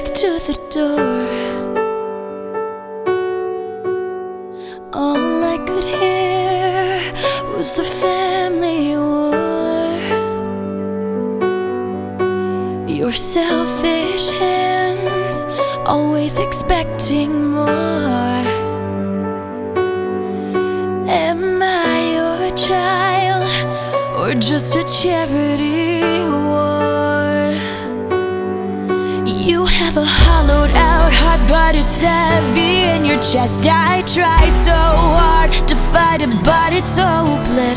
back to the door. All I could hear was the family war. Your selfish hands always expecting more. Am I your child or just a charity ward? You have a hollowed out heart, but it's heavy in your chest. I try so hard to fight it, but it's hopeless,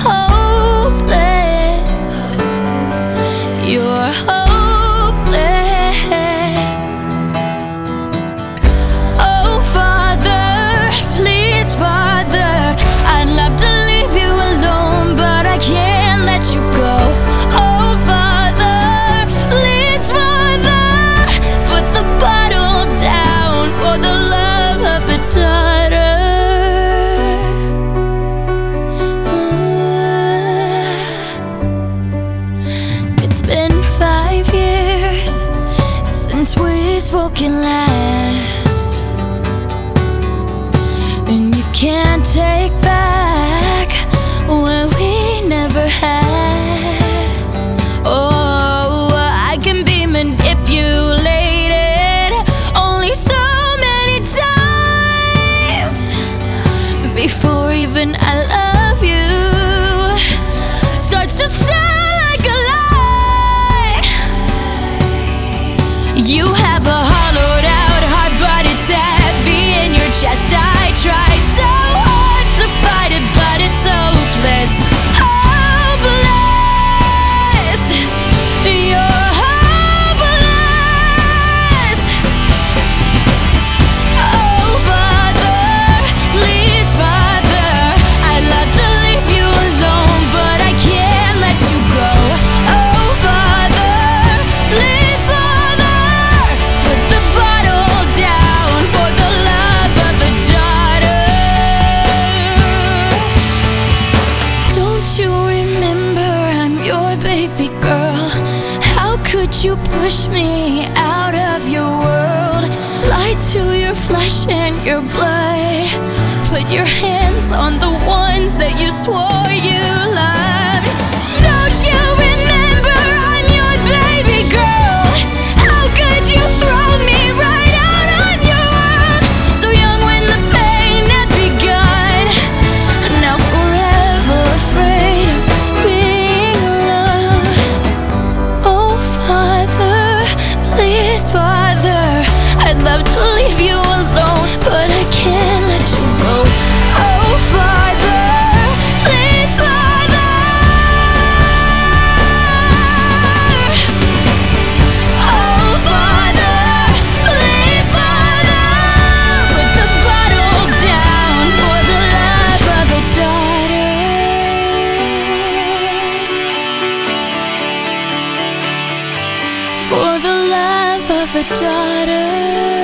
hopeless. You're hopeless. Oh, Father, please, Father, I'd love to leave you alone, but I can't let you go. Oh, Father, please, Father, put the bottle down for the love of a daughter. It's been 5 years since we spoken last, and you can't take back what we never had. Oh, I can be manipulated only so many times before even I love you starts to sound like a lie. You have a hollowed out heart, but it's heavy in your chest. I try so hard to fight it, but it's hopeless, hopeless. You're hopeless. Oh, Father, please, Father, I'd love to leave you alone, but I can't let you go. Oh, Father, please, Father, put the bottle down for the love of a daughter. Don't you remember I'm your baby girl? How could you push me out of your world? Lie to your flesh and your blood. Put your hands on the ones that you swore you loved. Don't you remember I'm your baby girl? How could you throw me right out of your world? So young when the pain had begun, now forever afraid of being alone. Oh, Father, please, Father, I'd love to leave you alone, but I can't let you go. Oh, Father, please, Father. Oh, Father, please, Father, put the bottle down for the love of a daughter. For the love of a daughter.